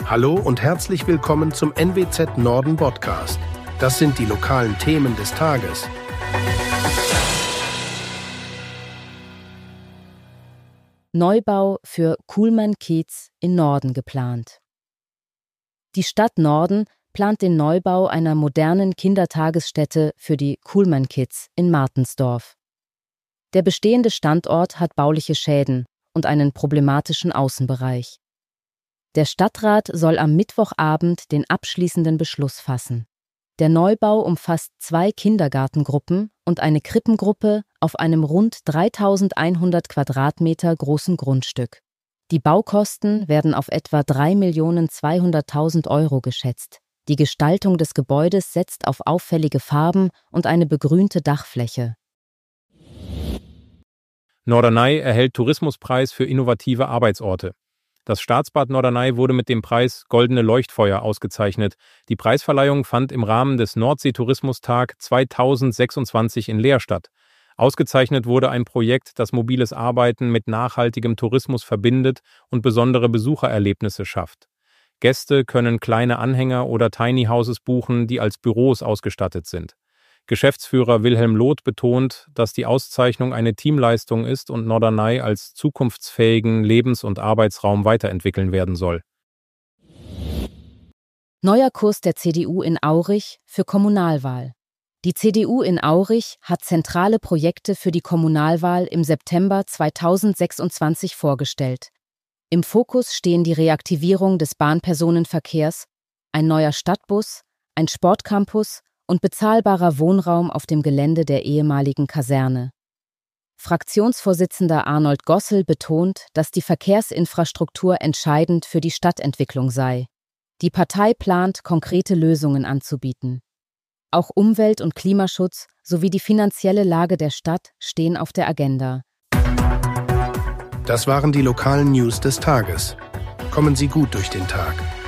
Hallo und herzlich willkommen zum NWZ Norden Podcast. Das sind die lokalen Themen des Tages. Neubau für Kuhlmann-Kiez in Norden geplant. Die Stadt Norden plant den Neubau einer modernen Kindertagesstätte für die Kuhlmann-Kids in Martensdorf. Der bestehende Standort hat bauliche Schäden und einen problematischen Außenbereich. Der Stadtrat soll am Mittwochabend den abschließenden Beschluss fassen. Der Neubau umfasst 2 Kindergartengruppen und eine Krippengruppe auf einem rund 3100 Quadratmeter großen Grundstück. Die Baukosten werden auf etwa 3.200.000 Euro geschätzt. Die Gestaltung des Gebäudes setzt auf auffällige Farben und eine begrünte Dachfläche. Norderney erhält Tourismuspreis für innovative Arbeitsorte. Das Staatsbad Norderney wurde mit dem Preis Goldene Leuchtfeuer ausgezeichnet. Die Preisverleihung fand im Rahmen des Nordsee-Tourismustag 2026 in Leer statt. Ausgezeichnet wurde ein Projekt, das mobiles Arbeiten mit nachhaltigem Tourismus verbindet und besondere Besuchererlebnisse schafft. Gäste können kleine Anhänger oder Tiny Houses buchen, die als Büros ausgestattet sind. Geschäftsführer Wilhelm Loth betont, dass die Auszeichnung eine Teamleistung ist und Norderney als zukunftsfähigen Lebens- und Arbeitsraum weiterentwickeln werden soll. Neuer Kurs der CDU in Aurich für Kommunalwahl. Die CDU in Aurich hat zentrale Projekte für die Kommunalwahl im September 2026 vorgestellt. Im Fokus stehen die Reaktivierung des Bahnpersonenverkehrs, ein neuer Stadtbus, ein Sportcampus und bezahlbarer Wohnraum auf dem Gelände der ehemaligen Kaserne. Fraktionsvorsitzender Arnold Gossel betont, dass die Verkehrsinfrastruktur entscheidend für die Stadtentwicklung sei. Die Partei plant, konkrete Lösungen anzubieten. Auch Umwelt- und Klimaschutz sowie die finanzielle Lage der Stadt stehen auf der Agenda. Das waren die lokalen News des Tages. Kommen Sie gut durch den Tag.